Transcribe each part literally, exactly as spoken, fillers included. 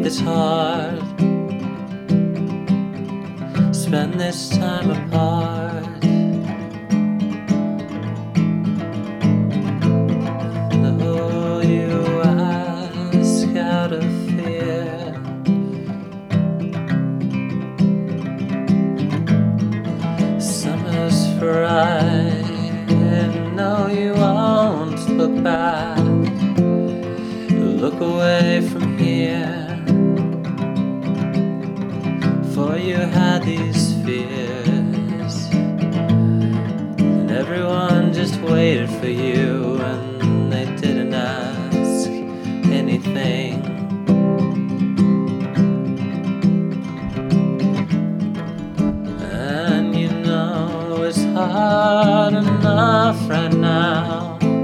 is hard. Spend this time apart. Though you ask out of fear, summer's fright, and no, you won't look back. Look away from here, for you had these fears, and everyone just waited for you, and they didn't ask anything. And you know it's hard enough right now.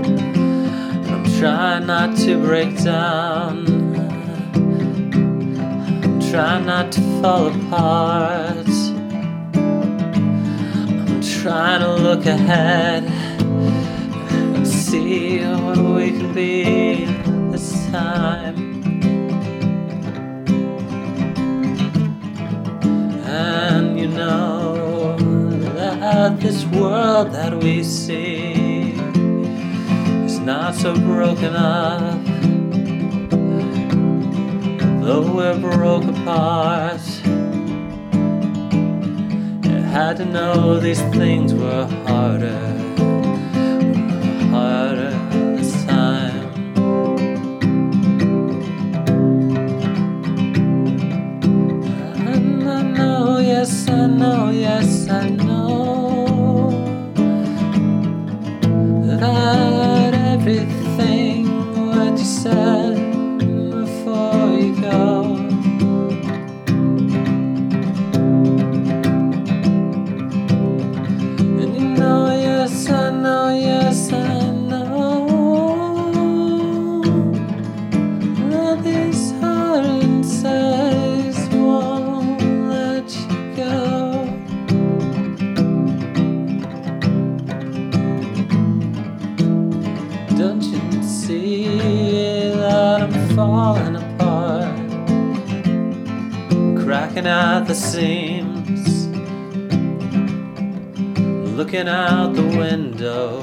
Try not to break down. Try not to fall apart. I'm trying to look ahead and see what we can be this time. And you know that this world that we see not so broken up, though we're broke apart. You had to know these things were harder, were harder this time. And I know, yes I know, yes I know that everything what you said before you go, and you know, yes I know, yes I know that these heart insides won't let you go. Don't you see that I'm falling apart, cracking at the seams, looking out the window,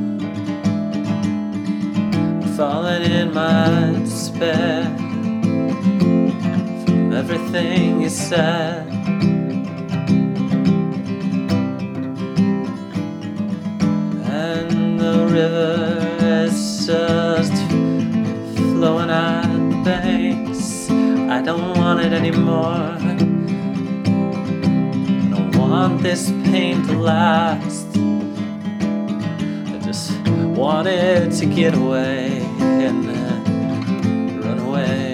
falling in my despair from everything you said. And the river is just flowing at the banks. I don't want it anymore. I don't want this pain to last. I just want it to get away and then run away.